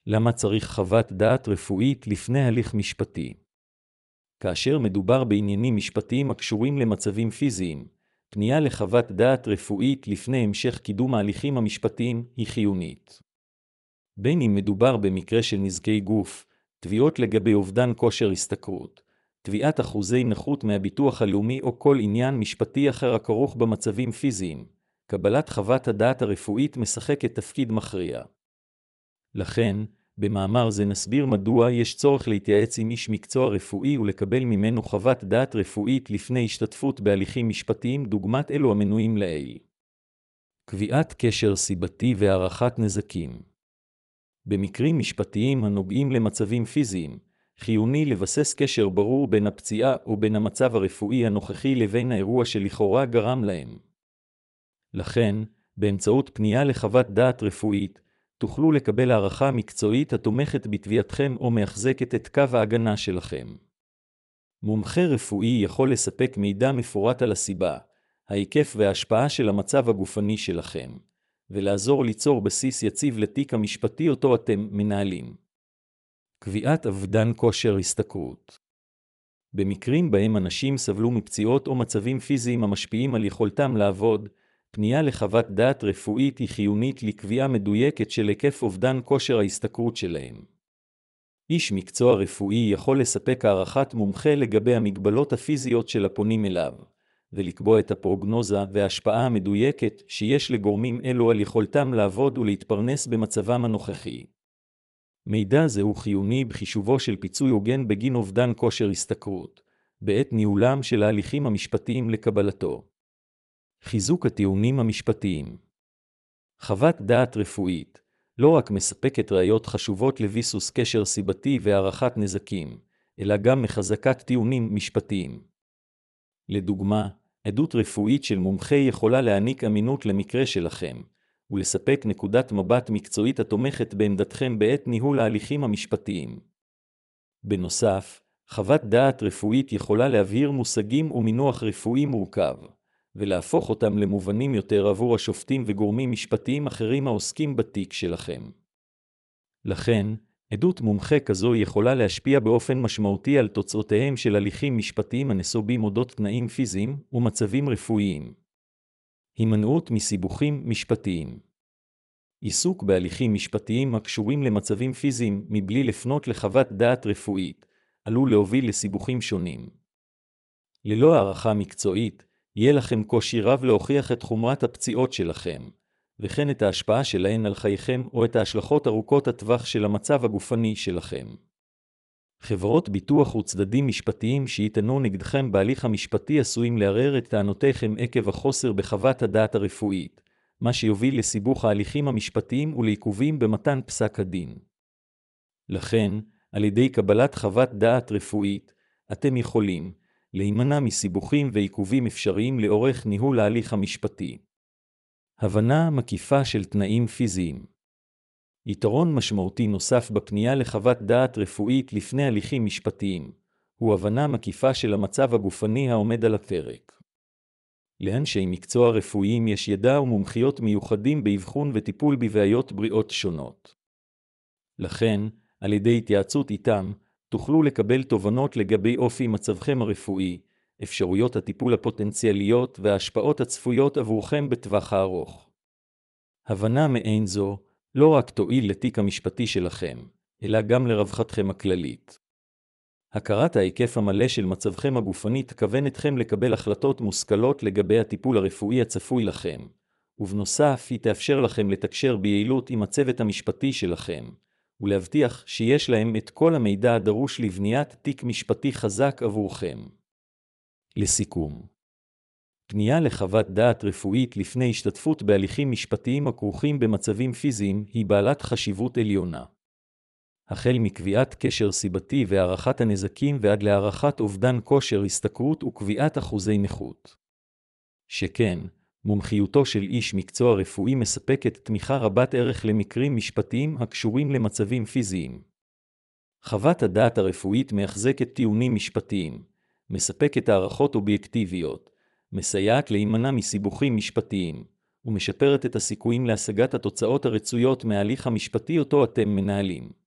למה צריך חוות דעת רפואית לפני הליך משפטי? כאשר מדובר בעניינים משפטיים הקשורים למצבים פיזיים, פנייה לחוות דעת רפואית לפני המשך קידום ההליכים המשפטיים היא חיונית. בין אם מדובר במקרה של נזקי גוף, תביעות לגבי אובדן כושר השתכרות, תביעת אחוזי נכות מהביטוח הלאומי או כל עניין משפטי אחר הכרוך במצבים פיזיים, קבלת חוות הדעת הרפואית משחקת תפקיד מכריע. לכן, במאמר זה נסביר מדוע יש צורך להתייעץ עם איש מקצוע רפואי ולקבל ממנו חוות דעת רפואית לפני השתתפות בהליכים משפטיים דוגמת אלו המנויים לעיל. קביעת קשר סיבתי והערכת נזקים. במקרים משפטיים הנוגעים למצבים פיזיים, חיוני לבסס קשר ברור בין הפציעה או בין המצב הרפואי הנוכחי לבין האירוע שלכאורה גרם להם. לכן, באמצעות פנייה לחוות דעת רפואית, תוכלו לקבל הערכה מקצועית התומכת בתביעתכם או מחזקת את קו ההגנה שלכם. מומחה רפואי יכול לספק מידע מפורט על הסיבה, ההיקף וההשפעה של המצב הגופני שלכם, ולעזור ליצור בסיס יציב לתיק המשפטי אותו אתם מנהלים. קביעת אובדן כושר השתכרות. במקרים בהם אנשים סבלו מפציעות או מצבים פיזיים המשפיעים על יכולתם לעבוד, פנייה לחוות דעת רפואית היא חיונית לקביעה מדויקת של היקף אובדן כושר ההשתכרות שלהם. איש מקצוע רפואי יכול לספק הערכת מומחה לגבי המגבלות הפיזיות של הפונים אליו, ולקבוע את הפרוגנוזה וההשפעה המדויקת שיש לגורמים אלו על יכולתם לעבוד ולהתפרנס במצבם הנוכחי. מידע זה הוא חיוני בחישובו של פיצוי הוגן בגין אובדן כושר השתכרות, בעת ניהולם של ההליכים המשפטיים לקבלתו. חיזוק הטיעונים המשפטיים. חוות דעת רפואית לא רק מספקת ראיות חשובות לביסוס קשר סיבתי והערכת נזקים, אלא גם מחזקת טיעונים משפטיים. לדוגמה, עדות רפואית של מומחה יכולה להעניק אמינות למקרה שלכם, ולספק נקודת מבט מקצועית התומכת בעמדתכם בעת ניהול ההליכים המשפטיים. בנוסף, חוות דעת רפואית יכולה להבהיר מושגים ומינוח רפואי מורכב, ולהפוך אותם למובנים יותר עבור השופטים וגורמים משפטיים אחרים העוסקים בתיק שלכם. לכן, עדות מומחה כזו יכולה להשפיע באופן משמעותי על תוצאותיהם של הליכים משפטיים הנסובים אודות תנאים פיזיים ומצבים רפואיים. הימנעות מסיבוכים משפטיים. עיסוק בהליכים משפטיים הקשורים למצבים פיזיים מבלי לפנות לחוות דעת רפואית, עלול להוביל לסיבוכים שונים. ללא הערכה מקצועית, יהיה לכם קושי רב להוכיח את חומרת הפציעות שלכם, וכן את ההשפעה שלהן על חייכם או את ההשלכות ארוכות הטווח של המצב הגופני שלכם. חברות ביטוח וצדדים משפטיים שיטענו נגדכם בהליך המשפטי עשויים לערער את טענותיכם עקב החוסר בחוות הדעת הרפואית, מה שיוביל לסיבוך ההליכים המשפטיים ולעיכובים במתן פסק הדין. לכן, על ידי קבלת חוות דעת רפואית, אתם יכולים להימנע מסיבוכים ועיכובים אפשריים לאורך ניהול ההליך המשפטי. הבנה מקיפה של תנאים פיזיים. יתרון משמעותי נוסף בפנייה לחוות דעת רפואית לפני הליכים משפטיים, הוא הבנה מקיפה של המצב הגופני העומד על הפרק. לאנשי מקצוע רפואיים יש ידע ומומחיות מיוחדים באבחון וטיפול בבעיות בריאות שונות. לכן, על ידי התייעצות איתם, תוכלו לקבל תובנות לגבי אופי מצבכם הרפואי, אפשרויות הטיפול הפוטנציאליות וההשפעות הצפויות עבורכם בטווח הארוך. הבנה מעין זו לא רק תועיל לתיק המשפטי שלכם, אלא גם לרווחתכם הכללית. הכרת ההיקף המלא של מצבכם הגופני תכוון אתכם לקבל החלטות מושכלות לגבי הטיפול הרפואי הצפוי לכם, ובנוסף היא תאפשר לכם לתקשר ביעילות עם הצוות המשפטי שלכם, ולהבטיח שיש להם את כל המידע הדרוש לבניית תיק משפטי חזק עבורכם. לסיכום, פנייה לחוות דעת רפואית לפני השתתפות בהליכים משפטיים הכרוכים במצבים פיזיים היא בעלת חשיבות עליונה. החל מקביעת קשר סיבתי והערכת הנזקים ועד להערכת אובדן כושר השתכרות וקביעת אחוזי נכות. שכן, מומחיותו של איש מקצוע רפואי מספקת תמיכה רבת ערך למקרים משפטיים הקשורים למצבים פיזיים. חוות הדעת הרפואית מחזקת טיעונים משפטיים, מספקת הערכות אובייקטיביות, מסייעת להימנע מסיבוכים משפטיים, ומשפרת את הסיכויים להשגת התוצאות הרצויות מההליך המשפטי אותו אתם מנהלים.